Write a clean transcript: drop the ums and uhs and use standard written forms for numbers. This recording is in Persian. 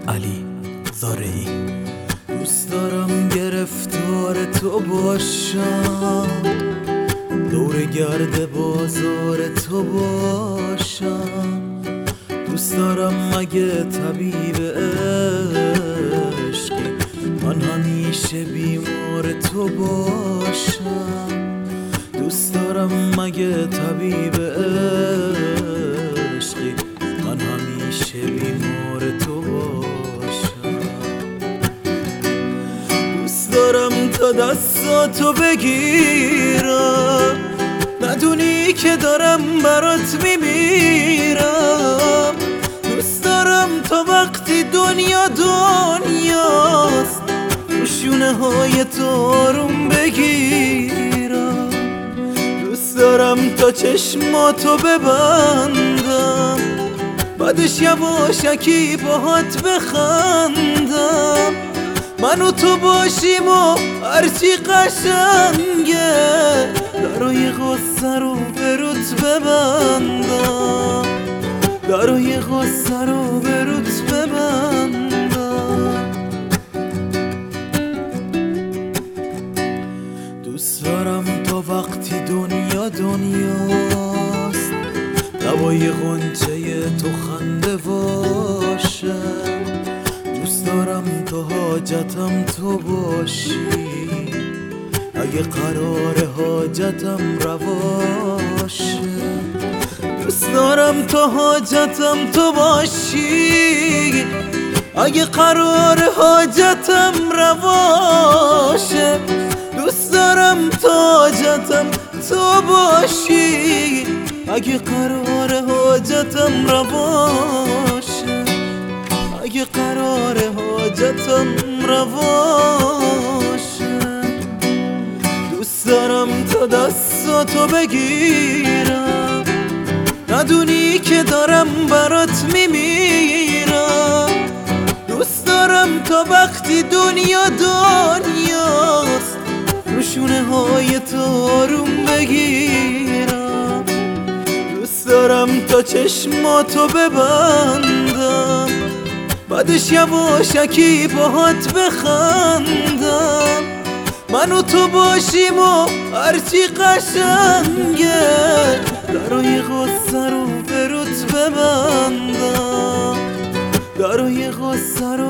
علی زارعی. دوست دارم گرفتار تو باشم، دور گرد بازار تو باشم. دوست دارم مگه طبیب عشقی من همیشه بیمار تو باشم. دوست دارم مگه طبیب عشقی من همیشه بیمار تو باشم. دوست دارم تا دستاتو بگیرم، ندونی که دارم برات میمیرم. دوست دارم تا وقتی دنیا دنیاست رو شونه های تو آروم بگیرم. دوست دارم تا چشماتو ببندم، بعدش یواشکی باهات بخندم. من و تو باشیم و هرچی قشنگه، درای غصه رو به روت ببندم، درای غصه رو به روت ببندم. دوست دارم تا وقتی دنیا دنیاست لبای غنچه تو خنده باشه. دوست دارم تا حاجتم تو باشی، اگه قرار حاجتم رواشه. دوست دارم تا حاجتم تو باشی، اگه قرار حاجتم رواشه. دوست دارم تا حاجتم تو باشی، اگه قرار حاجتم رواشه، اگه قرار حاجتم رواشه. دوست دارم تا دستاتو بگیرم، ندونی که دارم برات میمیرم. دوست دارم تا وقتی دنیا دنیاست رو شونه های تو آروم بگیرم. دوست دارم تا چشماتو ببندم، بعدش یواشکی باهات بخندم. من و تو باشیم و هرچی قشنگه، درای غصه رو به روت ببندم، درای غصه رو